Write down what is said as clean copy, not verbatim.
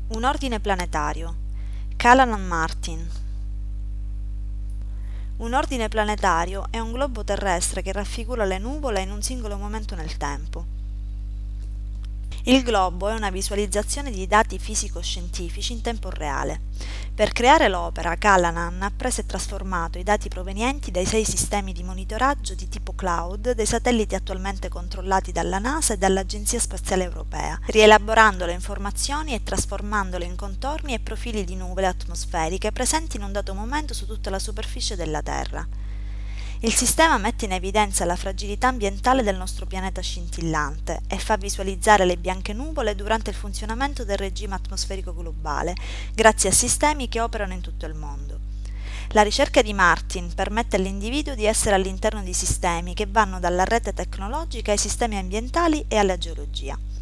Un ordine planetario. Callanan Martin. Un ordine planetario è un globo terrestre che raffigura le nuvole in un singolo momento nel tempo. Il globo è una visualizzazione di dati fisico-scientifici in tempo reale. Per creare l'opera, Callanan ha preso e trasformato i dati provenienti dai 6 sistemi di monitoraggio di tipo cloud dei satelliti attualmente controllati dalla NASA e dall'Agenzia Spaziale Europea, rielaborando le informazioni e trasformandole in contorni e profili di nuvole atmosferiche presenti in un dato momento su tutta la superficie della Terra. Il sistema mette in evidenza la fragilità ambientale del nostro pianeta scintillante e fa visualizzare le bianche nuvole durante il funzionamento del regime atmosferico globale, grazie a sistemi che operano in tutto il mondo. La ricerca di Martin permette all'individuo di essere all'interno di sistemi che vanno dalla rete tecnologica ai sistemi ambientali e alla geologia.